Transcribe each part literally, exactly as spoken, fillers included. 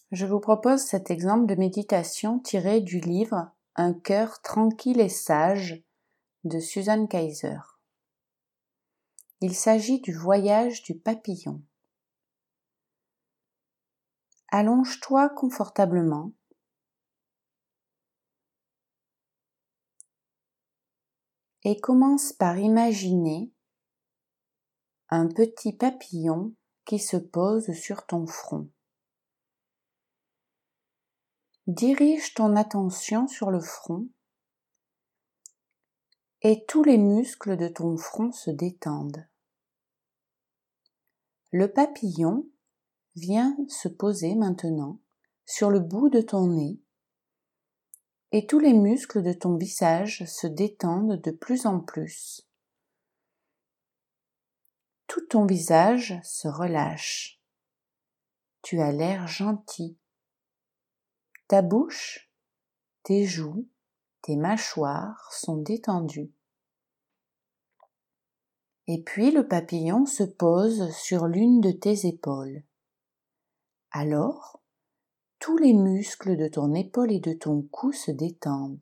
Je vous propose cet exemple de méditation tiré du livre « Un cœur tranquille et sage » de Susan Kaiser. Il s'agit du voyage du papillon. Allonge-toi confortablement et commence par imaginer un petit papillon qui se pose sur ton front. Dirige ton attention sur le front et tous les muscles de ton front se détendent. Le papillon vient se poser maintenant sur le bout de ton nez et tous les muscles de ton visage se détendent de plus en plus. Tout ton visage se relâche. Tu as l'air gentil. Ta bouche, tes joues, tes mâchoires sont détendues. Et puis le papillon se pose sur l'une de tes épaules. Alors, tous les muscles de ton épaule et de ton cou se détendent.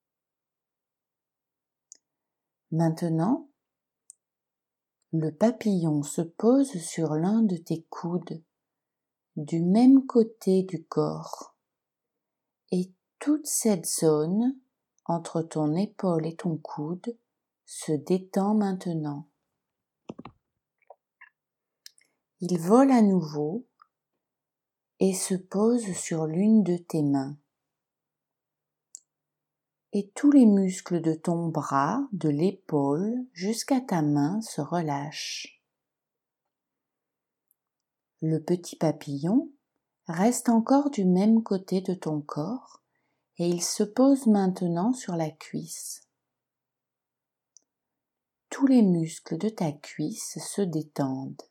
Maintenant, le papillon se pose sur l'un de tes coudes, du même côté du corps, et toute cette zone entre ton épaule et ton coude se détend maintenant. Il vole à nouveau et se pose sur l'une de tes mains. Et tous les muscles de ton bras, de l'épaule jusqu'à ta main se relâchent. Le petit papillon reste encore du même côté de ton corps et il se pose maintenant sur la cuisse. Tous les muscles de ta cuisse se détendent.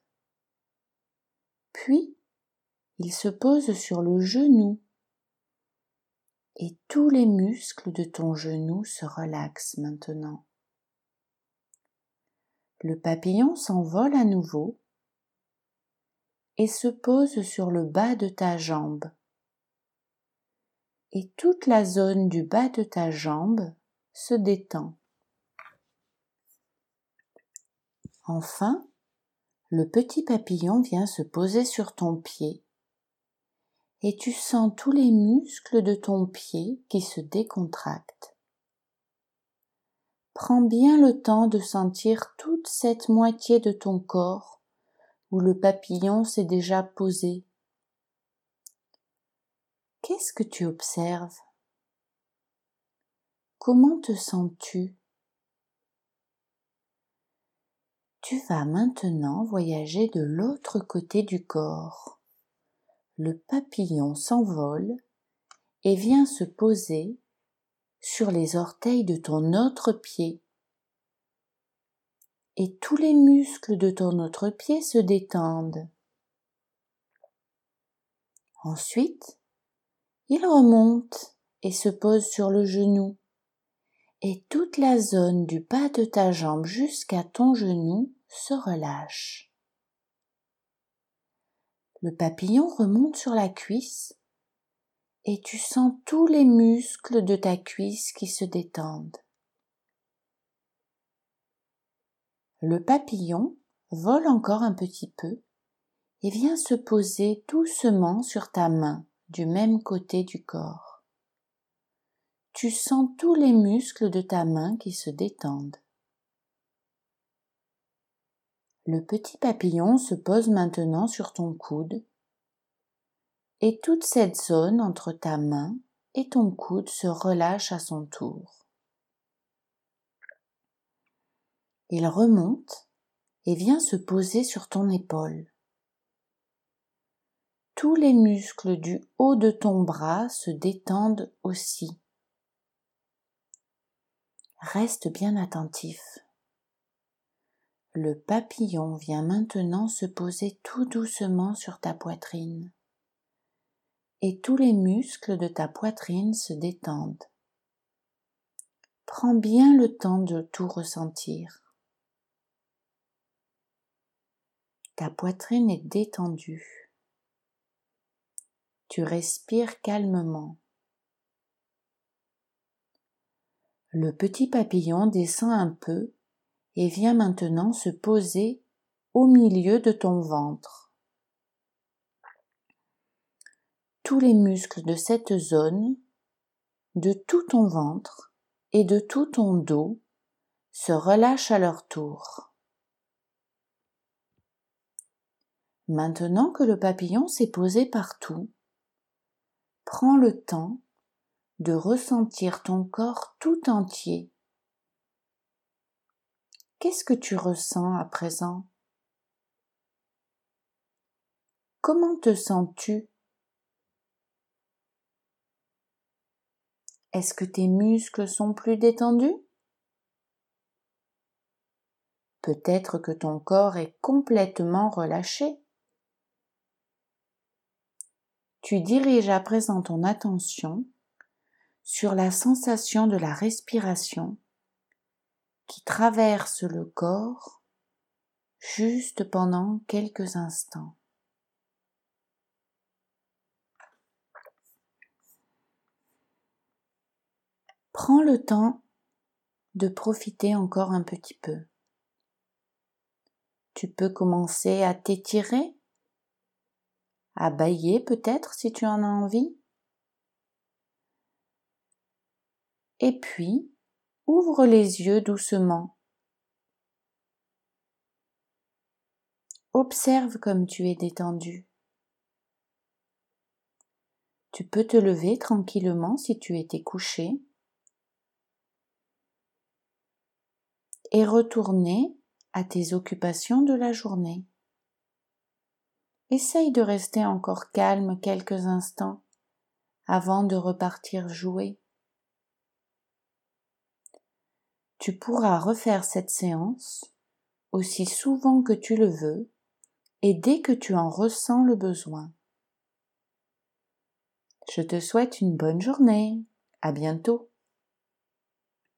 Puis, il se pose sur le genou et tous les muscles de ton genou se relaxent maintenant. Le papillon s'envole à nouveau et se pose sur le bas de ta jambe. Et toute la zone du bas de ta jambe se détend. Enfin, le petit papillon vient se poser sur ton pied et tu sens tous les muscles de ton pied qui se décontractent. Prends bien le temps de sentir toute cette moitié de ton corps où le papillon s'est déjà posé. Qu'est-ce que tu observes? Comment te sens-tu? Tu vas maintenant voyager de l'autre côté du corps. Le papillon s'envole et vient se poser sur les orteils de ton autre pied. Et tous les muscles de ton autre pied se détendent. Ensuite, il remonte et se pose sur le genou. Et toute la zone du bas de ta jambe jusqu'à ton genou se relâche. Le papillon remonte sur la cuisse et tu sens tous les muscles de ta cuisse qui se détendent. Le papillon vole encore un petit peu et vient se poser doucement sur ta main du même côté du corps. Tu sens tous les muscles de ta main qui se détendent. Le petit papillon se pose maintenant sur ton coude et toute cette zone entre ta main et ton coude se relâche à son tour. Il remonte et vient se poser sur ton épaule. Tous les muscles du haut de ton bras se détendent aussi. Reste bien attentif. Le papillon vient maintenant se poser tout doucement sur ta poitrine. Et tous les muscles de ta poitrine se détendent. Prends bien le temps de tout ressentir. Ta poitrine est détendue. Tu respires calmement. Le petit papillon descend un peu et vient maintenant se poser au milieu de ton ventre. Tous les muscles de cette zone, de tout ton ventre et de tout ton dos se relâchent à leur tour. Maintenant que le papillon s'est posé partout, prends le temps de ressentir ton corps tout entier. Qu'est-ce que tu ressens à présent? Comment te sens-tu? Est-ce que tes muscles sont plus détendus? Peut-être que ton corps est complètement relâché. Tu diriges à présent ton attention sur la sensation de la respiration qui traverse le corps juste pendant quelques instants. Prends le temps de profiter encore un petit peu. Tu peux commencer à t'étirer, à bâiller peut-être si tu en as envie. Et puis, ouvre les yeux doucement. Observe comme tu es détendu. Tu peux te lever tranquillement si tu étais couché et retourner à tes occupations de la journée. Essaye de rester encore calme quelques instants avant de repartir jouer. Tu pourras refaire cette séance aussi souvent que tu le veux et dès que tu en ressens le besoin. Je te souhaite une bonne journée. À bientôt.